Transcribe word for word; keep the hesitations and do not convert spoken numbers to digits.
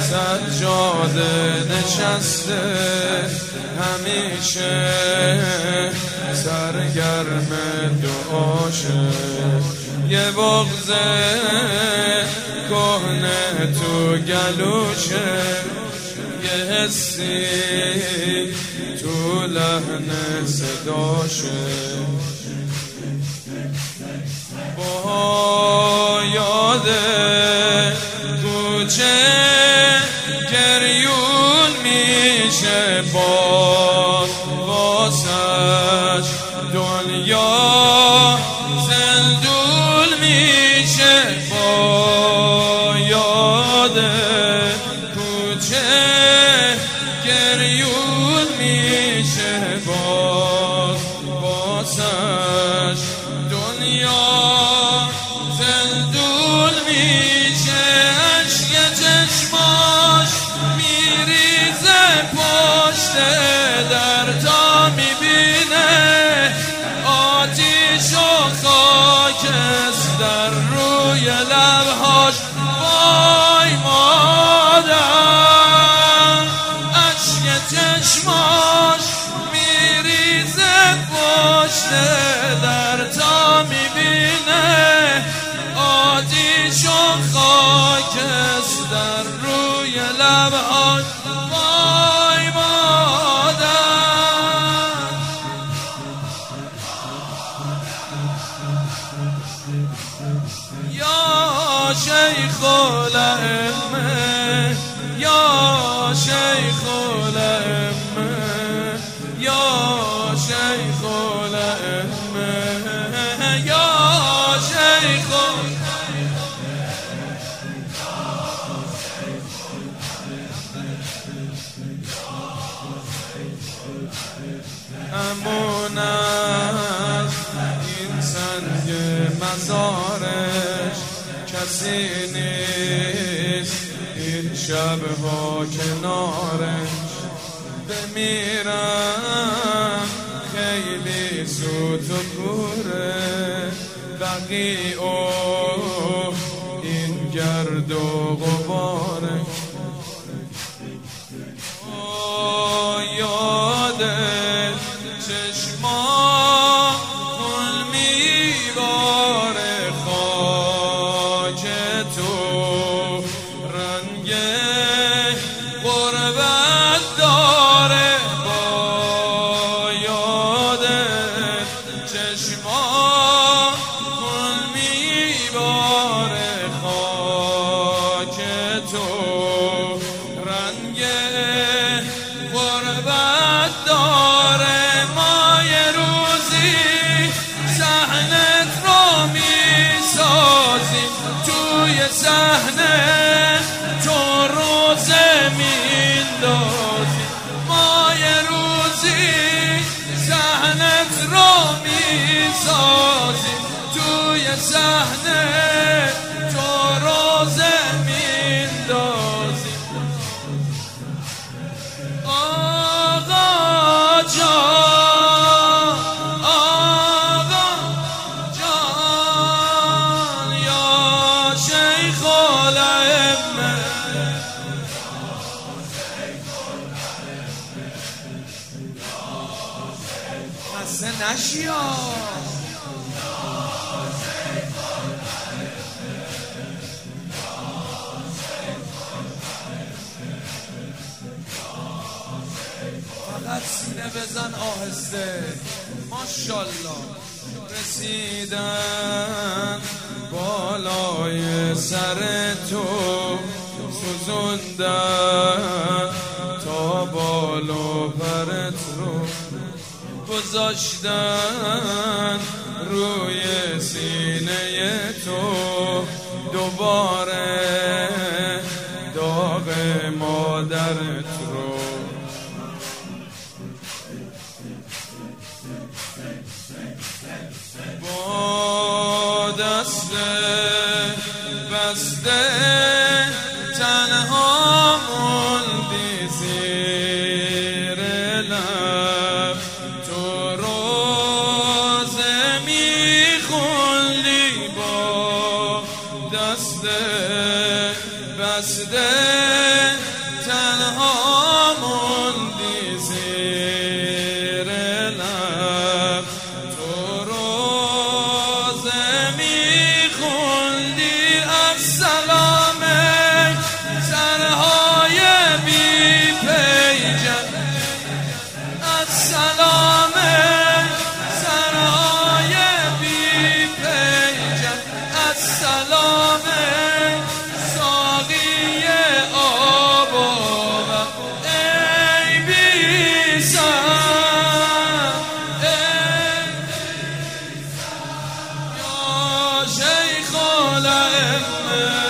سجاده نشسته همیشه سرگرم دعاشه، یه بغض کهنه تو گلوشه، یه حسی تو لحن صداشه، با یاد کوچه گریون میشه باز واسش دنیا زندون میشه، با یاد کوچه گریون میشه باز واسش دنیا زندون میشه، اشک چشماش میریزه پشت در تا میبینه آتیش و خاکس در روی لبهاش، وای مادر اشک چشماش میریزه پشت در تا میبینه آتیش و خاکس در روی لبهاش، وای مادر. یا شیخ الائمه یا شیخ الائمه یا شیخ الائمه یا شیخ امون از این سنگ مزارش کسی نیست این شبها کنارش، بمیرم خیلی سوت و کوره بقیع و این گرد و غباره، یاد چشما خون میباره خاک تو رنگ غربت داره، با یاد چشما خون میباره خاک تو رنگ غربت داره، ما یه روزی صحنت رو میسازیم توی صحنه تو روزه میندازیم، ما یه روزی صحنت رو میسازیم توی صحنه تو روزه میندازیم، آقا جان آقا جان یا شیخ الائمه خسته نشی فقط سینه بزن آهسته، ماشالله رسیدن بالای سر تو سوزوندن تا بال و پرت رو گذاشتن روی سینه تو، دوباره داغ مادرت رو با دست بسته تنها موندی زیر لب، تو روزه میخوندی با دست بسته بسته تنها موندی زیر لب تو روزه میخوندی السلام سرهای بی پیجن السلام سرهای بی پیجن السلام ساقی آب و ای بی سر یا شیخ الائمه